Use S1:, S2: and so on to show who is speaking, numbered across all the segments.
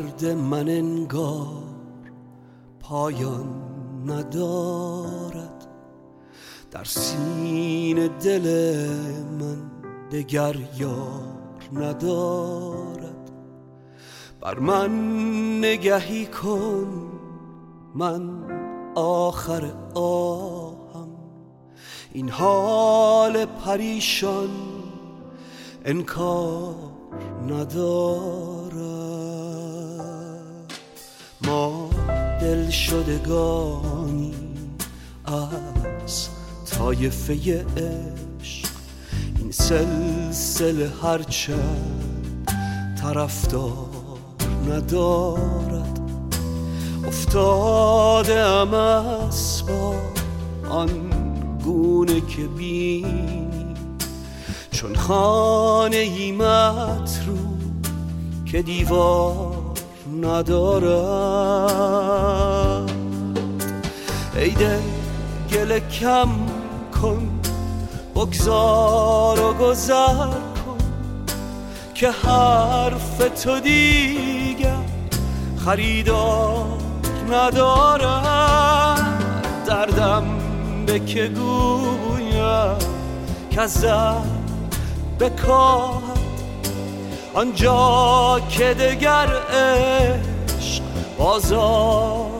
S1: درد من انگار پایان ندارد، در سینه دل من دگر یار ندارد. بر من نگهی کن، من آخر آهم، این حال پریشان انکار ندارد. ما دل شدگانی از طایفه عشق، این سلسله هرچند طرفدار ندارد. افتاده ام از با آن گونه که بینی، چون خانه ای متروک که دیوار ندارد. ای دل گله کم کن، بگذار و گذر کن، که حرف تو دیگر خریدار ندارد. دردم به که گویم کزد بکاهد، آنجا که دگر عشق بازار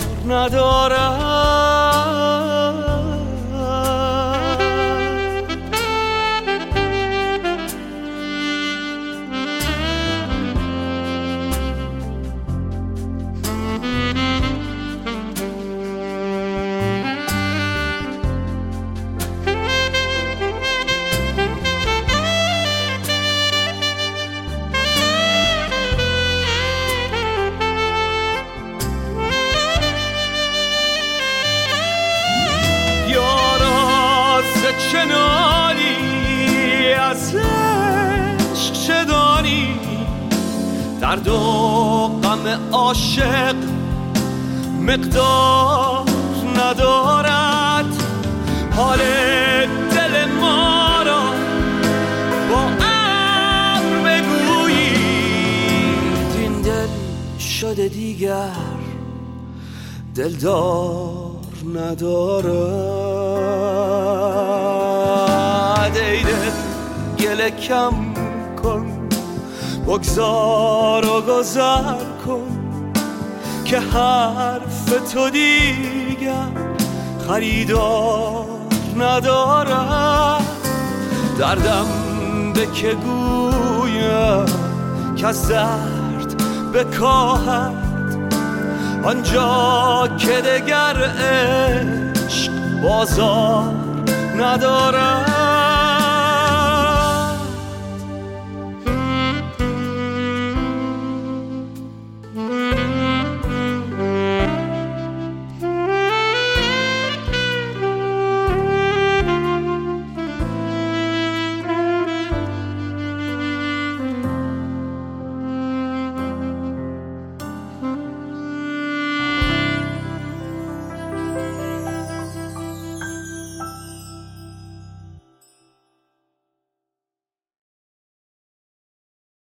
S1: ندارد. چه نالی از عشق چه دانی، درد و غم عاشق مقدار ندارد. حال دل ما را با ابر بگویید، این دل شده دیگر دلدار ندارد. ای دل گله کم کن، بگذار و گذر کن، که حرف تو دیگر خریدار ندارد. دردم به که گویم کز درد بکاهد، آنجا که دگر عشق بازار ندارد.